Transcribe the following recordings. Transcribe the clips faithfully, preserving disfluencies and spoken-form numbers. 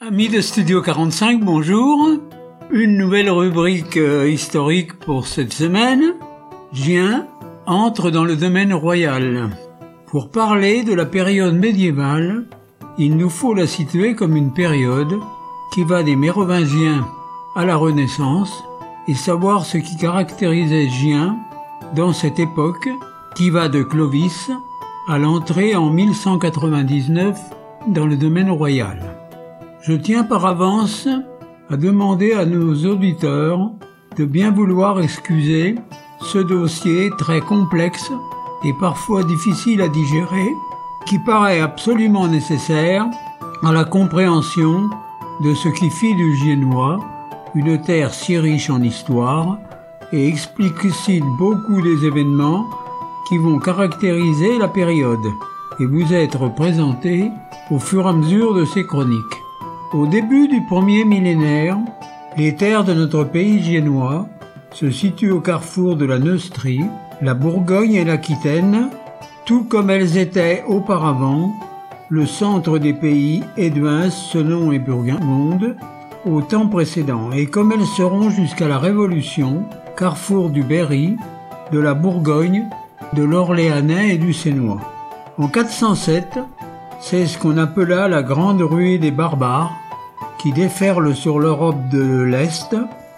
Amis de Studio quarante-cinq, bonjour. Une nouvelle rubrique euh, historique pour cette semaine. Gien entre dans le domaine royal. Pour parler de la période médiévale, il nous faut la situer comme une période qui va des Mérovingiens à la Renaissance et savoir ce qui caractérisait Gien dans cette époque qui va de Clovis à l'entrée en mille cent quatre-vingt-dix-neuf dans le domaine royal. Je tiens par avance à demander à nos auditeurs de bien vouloir excuser ce dossier très complexe et parfois difficile à digérer qui paraît absolument nécessaire à la compréhension de ce qui fit du Giennois une terre si riche en histoire et explicite beaucoup des événements qui vont caractériser la période et vous être présentés au fur et à mesure de ces chroniques. Au début du premier millénaire, les terres de notre pays giennois se situent au carrefour de la Neustrie, la Bourgogne et l'Aquitaine, tout comme elles étaient auparavant le centre des pays Éduins, Senon et Burgonde au temps précédent, et comme elles seront jusqu'à la Révolution, carrefour du Berry, de la Bourgogne, de l'Orléanais et du Sénois. En quatre cent sept, c'est ce qu'on appela la Grande Ruée des Barbares, qui déferle sur l'Europe de l'Est.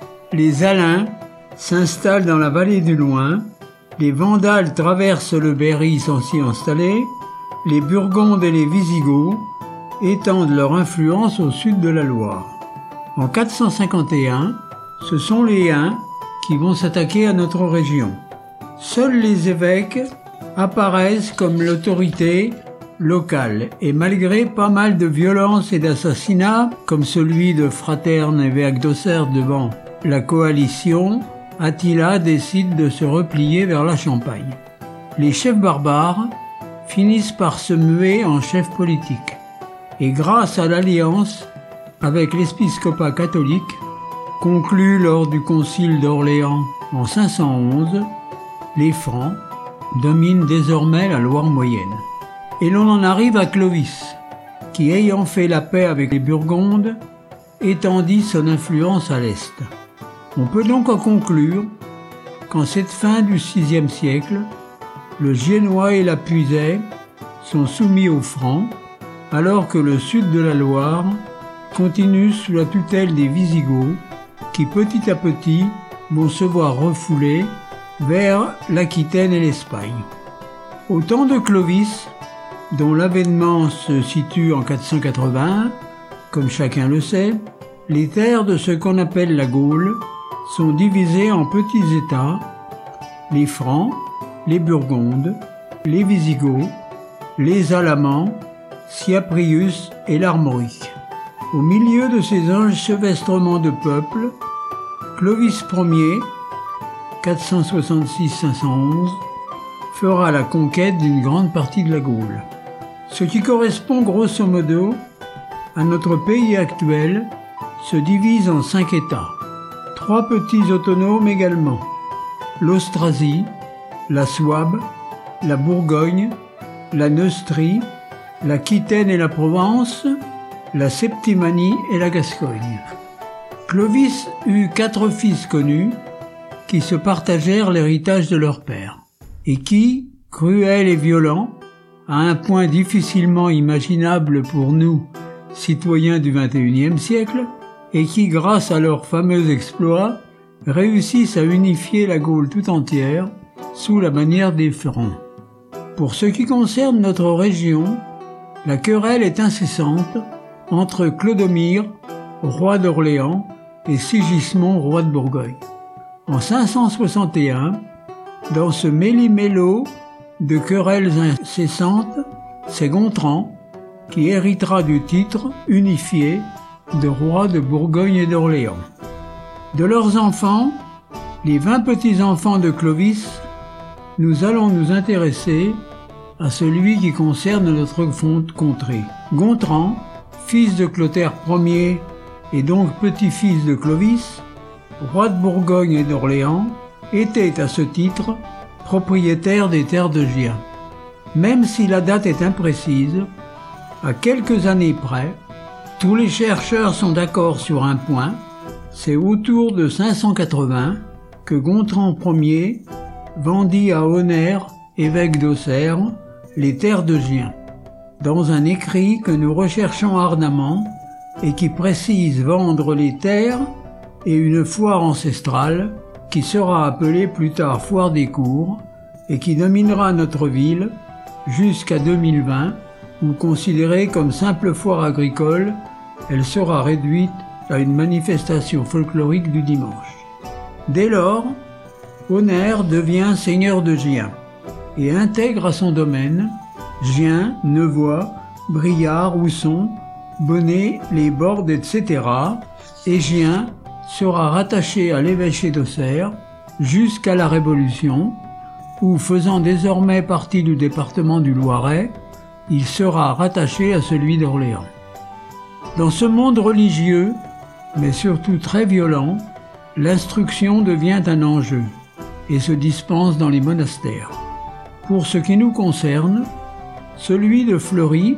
Les Alains s'installent dans la vallée du Loing, les Vandales traversent le Berry sans s'y installer, les Burgondes et les Visigoths étendent leur influence au sud de la Loire. En quatre cent cinquante et un, ce sont les Huns qui vont s'attaquer à notre région. Seuls les évêques apparaissent comme l'autorité locale, et malgré pas mal de violences et d'assassinats, comme celui de Fraterne et évêque d'Auxerre devant la coalition, Attila décide de se replier vers la Champagne. Les chefs barbares finissent par se muer en chefs politiques, et grâce à l'alliance avec l'épiscopat catholique, conclue lors du concile d'Orléans en cinq cent onze, les Francs dominent désormais la Loire moyenne. Et l'on en arrive à Clovis, qui, ayant fait la paix avec les Burgondes, étendit son influence à l'Est. On peut donc en conclure qu'en cette fin du sixième siècle, le Giennois et la Puisaye sont soumis aux Francs, alors que le sud de la Loire continue sous la tutelle des Visigoths, qui petit à petit vont se voir refouler vers l'Aquitaine et l'Espagne. Au temps de Clovis, dont l'avènement se situe en quatre cent quatre-vingts, comme chacun le sait, les terres de ce qu'on appelle la Gaule sont divisées en petits États, les Francs, les Burgondes, les Visigoths, les Alamans, Sciaprius et l'Armorique. Au milieu de ces enchevêtrements de peuples, Clovis Ier, quatre cent soixante-six à cinq cent onze, fera la conquête d'une grande partie de la Gaule. Ce qui correspond grosso modo à notre pays actuel se divise en cinq États. Trois petits autonomes également. L'Austrasie, la Souabe, la Bourgogne, la Neustrie, l'Aquitaine et la Provence, la Septimanie et la Gascogne. Clovis eut quatre fils connus qui se partagèrent l'héritage de leur père et qui, cruels et violents, à un point difficilement imaginable pour nous, citoyens du vingt et unième siècle, et qui, grâce à leurs fameux exploits, réussissent à unifier la Gaule tout entière sous la bannière des Francs. Pour ce qui concerne notre région, la querelle est incessante entre Clodomir, roi d'Orléans, et Sigismond, roi de Bourgogne. En cinq cent soixante et un, dans ce méli-mélo de querelles incessantes, c'est Gontran qui héritera du titre unifié de roi de Bourgogne et d'Orléans. De leurs enfants, les vingt petits-enfants de Clovis, nous allons nous intéresser à celui qui concerne notre contrée. Gontran, fils de Clotaire Ier et donc petit-fils de Clovis, roi de Bourgogne et d'Orléans, était à ce titre propriétaire des terres de Gien. Même si la date est imprécise, à quelques années près, Tous les chercheurs sont d'accord sur un point, c'est autour de cinq cent quatre-vingts que Gontran Ier vendit à Oner, évêque d'Auxerre, les terres de Gien. Dans un écrit que nous recherchons ardemment et qui précise vendre les terres et une foire ancestrale qui sera appelée plus tard foire des cours et qui dominera notre ville jusqu'à deux mille vingt où, considérée comme simple foire agricole, elle sera réduite à une manifestation folklorique du dimanche. Dès lors, Oner devient seigneur de Gien et intègre à son domaine Gien, Nevoy, Briard, Ousson, Bonnet, les Bordes, et cetera. Et Gien sera rattaché à l'évêché d'Auxerre jusqu'à la Révolution, où, faisant désormais partie du département du Loiret, il sera rattaché à celui d'Orléans. Dans ce monde religieux, mais surtout très violent, l'instruction devient un enjeu et se dispense dans les monastères. Pour ce qui nous concerne, celui de Fleury,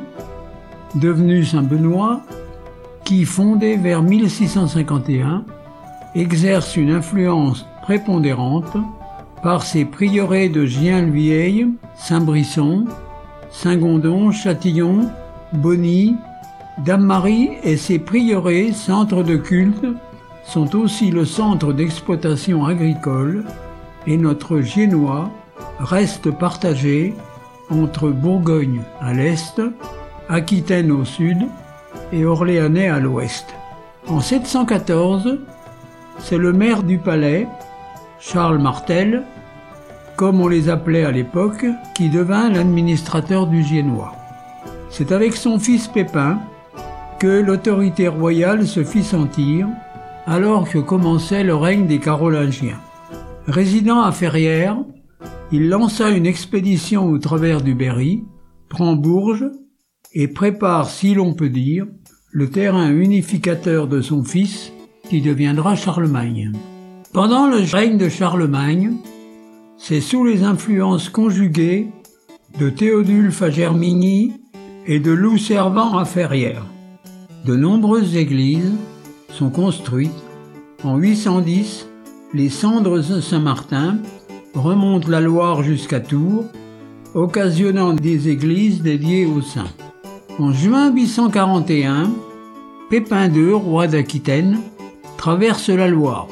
devenu Saint-Benoît, qui, fondé vers mille six cent cinquante et un, exerce une influence prépondérante par ses prieurés de Gien-Luyeil, Saint-Brisson, Saint-Gondon, Châtillon, Bonny, Dame-Marie et ses prieurés, centres de culte, sont aussi le centre d'exploitation agricole et notre Giennois reste partagé entre Bourgogne à l'est, Aquitaine au sud et Orléanais à l'ouest. En sept cent quatorze, c'est le maire du palais, Charles Martel, comme on les appelait à l'époque, qui devint l'administrateur du Giennois. C'est avec son fils Pépin que l'autorité royale se fit sentir, alors que commençait le règne des Carolingiens. Résidant à Ferrières, il lança une expédition au travers du Berry, prend Bourges et prépare, si l'on peut dire, le terrain unificateur de son fils, qui deviendra Charlemagne. Pendant le règne de Charlemagne, c'est sous les influences conjuguées de Théodulphe à Germigny et de Loup Servant à Ferrières. De nombreuses églises sont construites. En huit cent dix, les cendres de Saint-Martin remontent la Loire jusqu'à Tours, occasionnant des églises dédiées aux saints. En juin huit cent quarante et un, Pépin deux, roi d'Aquitaine, traverse la Loire,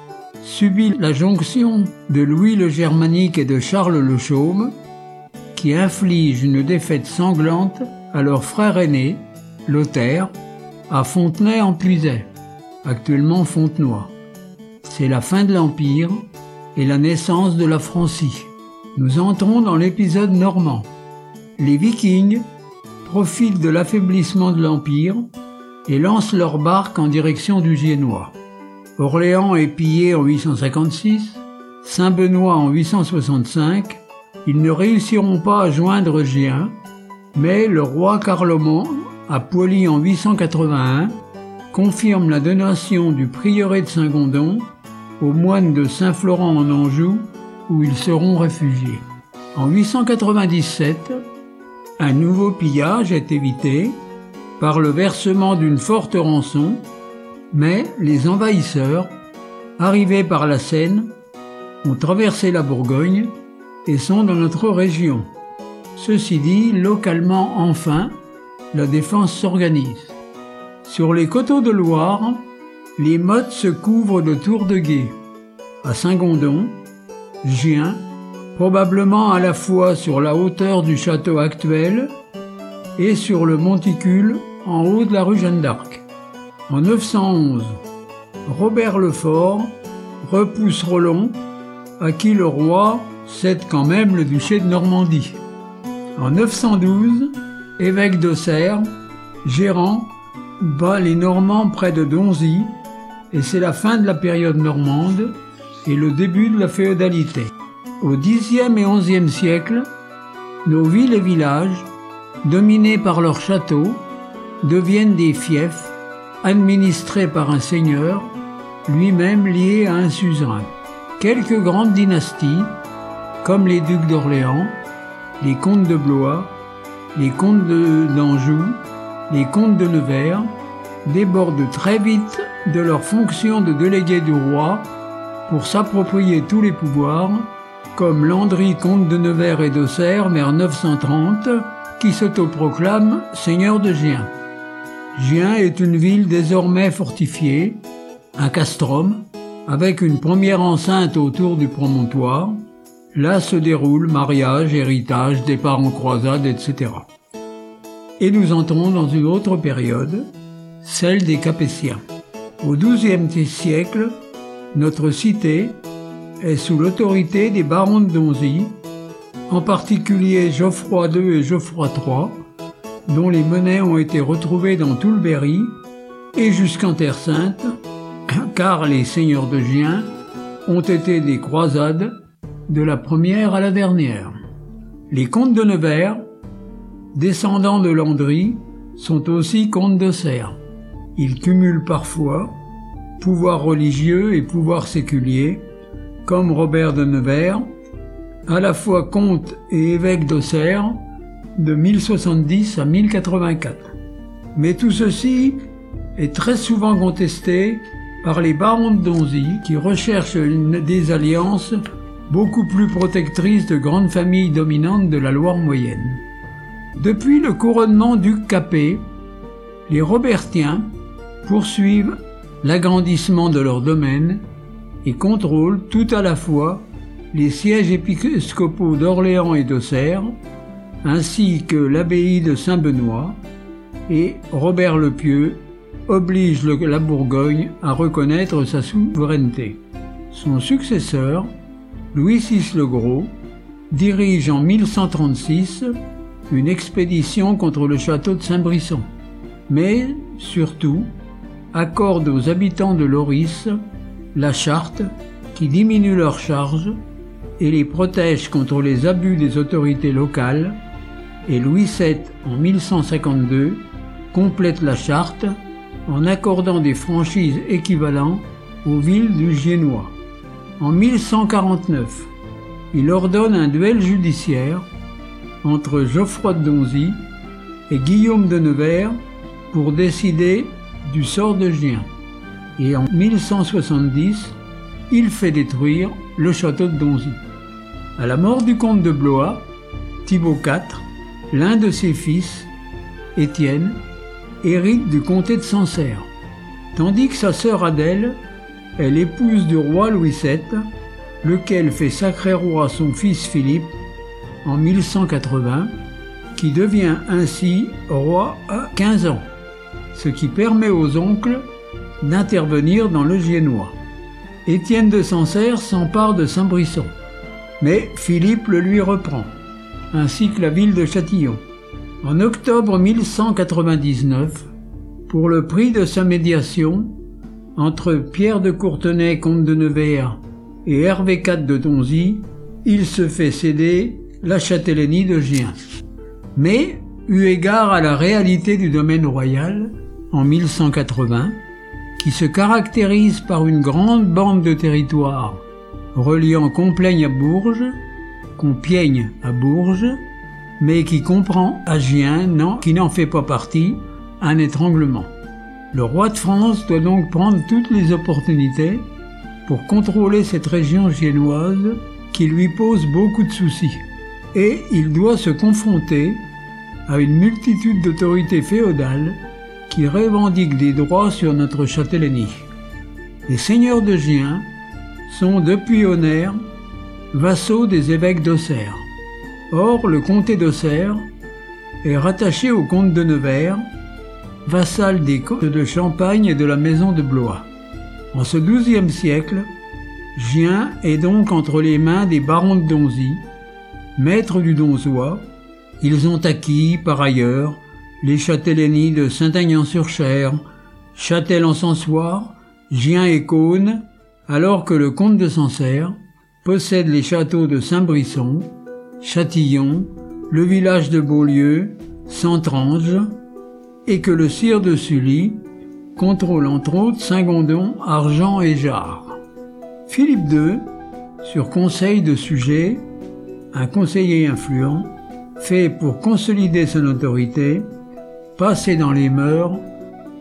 subit la jonction de Louis le Germanique et de Charles le Chaume, qui inflige une défaite sanglante à leur frère aîné, Lothaire, à Fontenay-en-Puisaye, actuellement Fontenoy. C'est la fin de l'Empire et la naissance de la Francie. Nous entrons dans l'épisode normand. Les Vikings profitent de l'affaiblissement de l'Empire et lancent leur barque en direction du Giennois. Orléans est pillé en huit cent cinquante-six, Saint-Benoît en huit cent soixante-cinq. Ils ne réussiront pas à joindre Gien, mais le roi Carloman, à Poily en huit cent quatre-vingt-un, confirme la donation du prieuré de Saint-Gondon aux moines de Saint-Florent en Anjou, où ils seront réfugiés. En huit cent quatre-vingt-dix-sept, un nouveau pillage est évité par le versement d'une forte rançon, mais les envahisseurs, arrivés par la Seine, ont traversé la Bourgogne et sont dans notre région. Ceci dit, localement enfin, la défense s'organise. Sur les coteaux de Loire, les mottes se couvrent de tours de guet. À Saint-Gondon, Gien, probablement à la fois sur la hauteur du château actuel et sur le monticule en haut de la rue Jeanne d'Arc. En neuf cent onze, Robert le Fort repousse Rollon, à qui le roi cède quand même le duché de Normandie. En neuf cent douze, évêque d'Auxerre, Gérant bat les Normands près de Donzy, et c'est la fin de la période normande et le début de la féodalité. Au dixième et onzième siècle, nos villes et villages, dominés par leurs châteaux, deviennent des fiefs administrés par un seigneur, lui-même lié à un suzerain. Quelques grandes dynasties, comme les ducs d'Orléans, les comtes de Blois, les comtes de- d'Anjou, les comtes de Nevers, débordent très vite de leur fonction de délégués du roi pour s'approprier tous les pouvoirs, comme Landry, comte de Nevers et d'Auxerre vers neuf cent trente, qui s'autoproclame seigneur de Gien. Gien est une ville désormais fortifiée, un castrum, avec une première enceinte autour du promontoire. Là se déroule mariage, héritage, départ en croisade, et cetera. Et nous entrons dans une autre période, celle des Capétiens. Au douzième siècle, notre cité est sous l'autorité des barons de Donzy, en particulier Geoffroy deux et Geoffroy trois, dont les monnaies ont été retrouvées dans tout le Berry et jusqu'en Terre Sainte, car les seigneurs de Gien ont été des croisades de la première à la dernière. Les comtes de Nevers, descendants de Landry, sont aussi comtes d'Auxerre. Ils cumulent parfois pouvoir religieux et pouvoir séculier, comme Robert de Nevers, à la fois comte et évêque d'Auxerre de mille soixante-dix à mille quatre-vingt-quatre. Mais tout ceci est très souvent contesté par les barons de Donzy qui recherchent une, des alliances beaucoup plus protectrices de grandes familles dominantes de la Loire moyenne. Depuis le couronnement duc Capet, les Robertiens poursuivent l'agrandissement de leur domaine et contrôlent tout à la fois les sièges épiscopaux d'Orléans et d'Auxerre, ainsi que l'abbaye de Saint-Benoît, et Robert le Pieux oblige le, la Bourgogne à reconnaître sa souveraineté. Son successeur, Louis six le Gros, dirige en mille cent trente-six une expédition contre le château de Saint-Brisson, mais surtout accorde aux habitants de Loris la charte qui diminue leurs charges et les protège contre les abus des autorités locales, et Louis sept, en mille cent cinquante-deux, complète la charte en accordant des franchises équivalentes aux villes du Giennois. En mille cent quarante-neuf, il ordonne un duel judiciaire entre Geoffroy de Donzy et Guillaume de Nevers pour décider du sort de Gien. Et en mille cent soixante-dix, il fait détruire le château de Donzy. À la mort du comte de Blois, Thibaut quatre, l'un de ses fils, Étienne, hérite du comté de Sancerre, tandis que sa sœur Adèle est l'épouse du roi Louis sept, lequel fait sacrer roi son fils Philippe en mille cent quatre-vingts, qui devient ainsi roi à quinze ans, ce qui permet aux oncles d'intervenir dans le Giennois. Étienne de Sancerre s'empare de Saint-Brisson, mais Philippe le lui reprend, ainsi que la ville de Châtillon. En octobre mille cent quatre-vingt-dix-neuf, pour le prix de sa médiation, entre Pierre de Courtenay, comte de Nevers, et Hervé quatre de Donzy, il se fait céder la châtellenie de Gien. Mais, eu égard à la réalité du domaine royal, en mille cent quatre-vingts, qui se caractérise par une grande bande de territoire reliant Compiègne à Bourges, Compiègne à Bourges, mais qui comprend à Gien, non, qui n'en fait pas partie, un étranglement. Le roi de France doit donc prendre toutes les opportunités pour contrôler cette région giennoise qui lui pose beaucoup de soucis. Et il doit se confronter à une multitude d'autorités féodales qui revendiquent des droits sur notre châtellenie. Les seigneurs de Gien sont depuis Honert vassaux des évêques d'Auxerre. Or, le comté d'Auxerre est rattaché au comte de Nevers, vassal des comtes de Champagne et de la maison de Blois. En ce douzième siècle, Gien est donc entre les mains des barons de Donzy, maîtres du Donzois. Ils ont acquis, par ailleurs, les châtellenies de Saint-Aignan-sur-Cher, Châtel-en-Sansoire, Gien et Caunes, alors que le comte de Sancerre possède les châteaux de Saint-Brisson, Châtillon, le village de Beaulieu, Sentrange, et que le sire de Sully contrôle entre autres Saint-Gondon, Argent et Jard. Philippe deux, sur conseil de Suger, un conseiller influent, fait pour consolider son autorité, passer dans les mœurs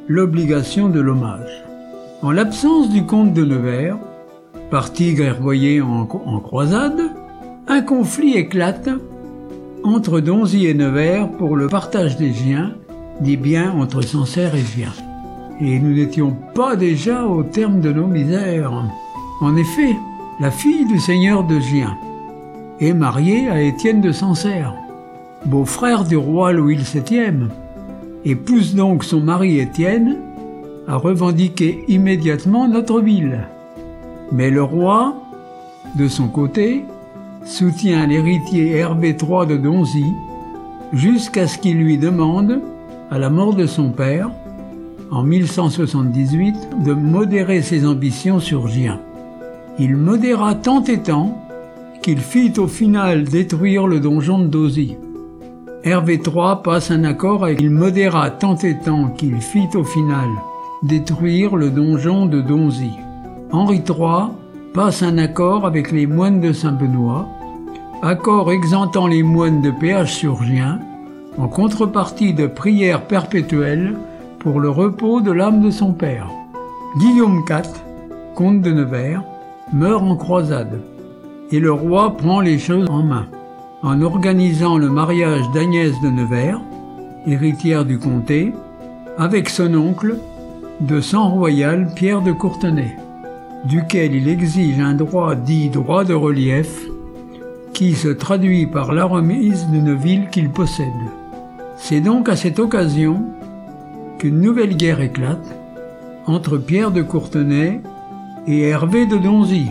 l'obligation de l'hommage. En l'absence du comte de Nevers, parti guerroyer en, en croisade, un conflit éclate entre Donzy et Nevers pour le partage des biens, des biens entre Sancerre et Gien. Et nous n'étions pas déjà au terme de nos misères. En effet, la fille du seigneur de Gien est mariée à Étienne de Sancerre, beau-frère du roi Louis le septième, et pousse donc son mari Étienne à revendiquer immédiatement notre ville. Mais le roi, de son côté, soutient l'héritier Hervé trois de Donzy jusqu'à ce qu'il lui demande, à la mort de son père, en mille cent soixante-dix-huit, de modérer ses ambitions sur Gien. Il modéra tant et tant qu'il fit au final détruire le donjon de Donzy. Hervé trois passe un accord et il modéra tant et tant qu'il fit au final détruire le donjon de Donzy. Henri trois passe un accord avec les moines de Saint-Benoît, accord exemptant les moines de péage sur Gien, en contrepartie de prières perpétuelles pour le repos de l'âme de son père. Guillaume quatre, comte de Nevers, meurt en croisade, et le roi prend les choses en main, en organisant le mariage d'Agnès de Nevers, héritière du comté, avec son oncle, de sang royal Pierre de Courtenay, duquel il exige un droit dit droit de relief, qui se traduit par la remise d'une ville qu'il possède. C'est donc à cette occasion qu'une nouvelle guerre éclate entre Pierre de Courtenay et Hervé de Donzy.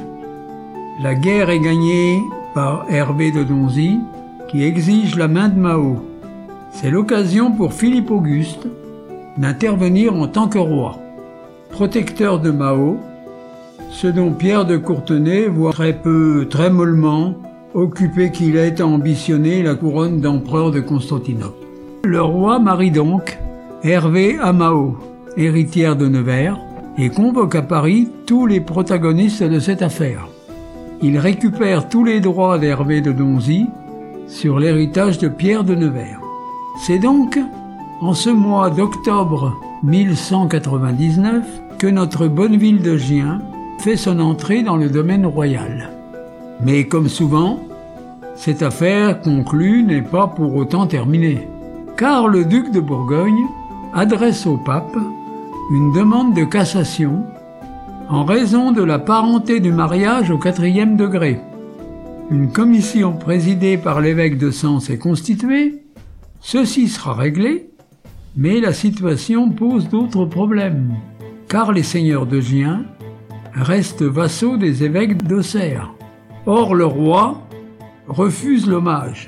La guerre est gagnée par Hervé de Donzy, qui exige la main de Mao. C'est l'occasion pour Philippe Auguste d'intervenir en tant que roi, protecteur de Mao, ce dont Pierre de Courtenay voit très peu, très mollement, occupé qu'il est à ambitionner la couronne d'empereur de Constantinople. Le roi marie donc Hervé à Mao, héritière de Nevers, et convoque à Paris tous les protagonistes de cette affaire. Il récupère tous les droits d'Hervé de Donzy sur l'héritage de Pierre de Nevers. C'est donc en ce mois d'octobre mille cent quatre-vingt-dix-neuf que notre bonne ville de Gien fait son entrée dans le domaine royal. Mais comme souvent, cette affaire conclue n'est pas pour autant terminée, car le duc de Bourgogne adresse au pape une demande de cassation en raison de la parenté du mariage au quatrième degré. Une commission présidée par l'évêque de Sens est constituée, ceci sera réglé, mais la situation pose d'autres problèmes, car les seigneurs de Gien restent vassaux des évêques d'Auxerre. Or le roi refuse l'hommage,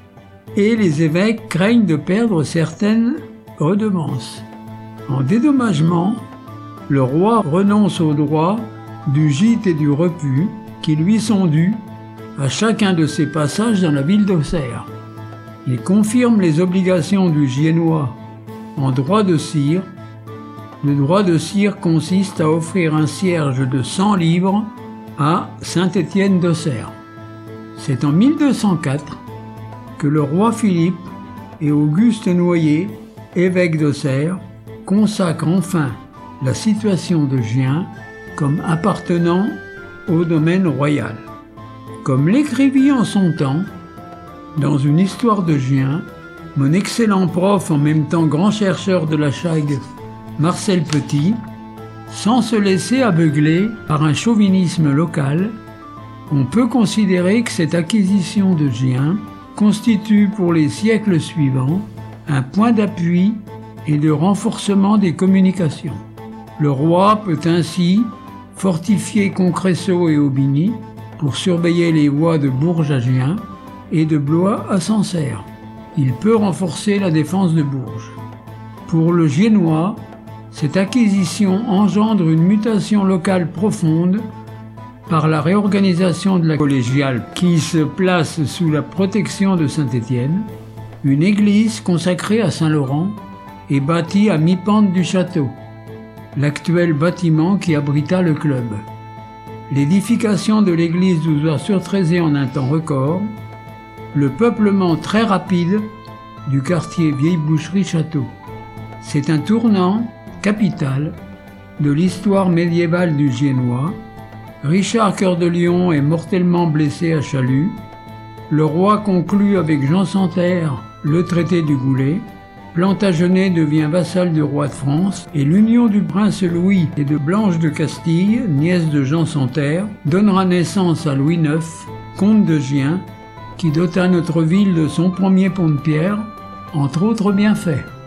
et les évêques craignent de perdre certaines redevances. En dédommagement, le roi renonce aux droits du gîte et du repu qui lui sont dus à chacun de ses passages dans la ville d'Auxerre. Il confirme les obligations du Giennois en droit de cire. Le droit de cire consiste à offrir un cierge de cent livres à Saint-Étienne d'Auxerre. C'est en mille deux cent quatre que le roi Philippe et Auguste Noyer, évêque d'Auxerre, consacrent enfin la situation de Gien comme appartenant au domaine royal. Comme l'écrivit en son temps, dans une histoire de Gien, mon excellent prof en même temps grand chercheur de la Chague, Marcel Petit, sans se laisser aveugler par un chauvinisme local, on peut considérer que cette acquisition de Gien constitue pour les siècles suivants un point d'appui et de renforcement des communications. Le roi peut ainsi fortifier Concresso et Aubigny pour surveiller les voies de Bourges à Gien et de Blois à Sancerre. Il peut renforcer la défense de Bourges. Pour le Giennois, cette acquisition engendre une mutation locale profonde par la réorganisation de la collégiale qui se place sous la protection de Saint-Étienne, une église consacrée à Saint-Laurent et bâtie à mi-pente du château, l'actuel bâtiment qui abrita le club. L'édification de l'église nous a surtraisé en un temps record, le peuplement très rapide du quartier Vieille Boucherie-Château. C'est un tournant capitale de l'histoire médiévale du Giennois. Richard Cœur de Lion est mortellement blessé à Chalus. Le roi conclut avec Jean sans Terre le traité du Goulet. Plantagenet devient vassal du roi de France et l'union du prince Louis et de Blanche de Castille, nièce de Jean sans Terre, donnera naissance à Louis neuf, comte de Gien, qui dota notre ville de son premier pont de pierre, entre autres bienfaits.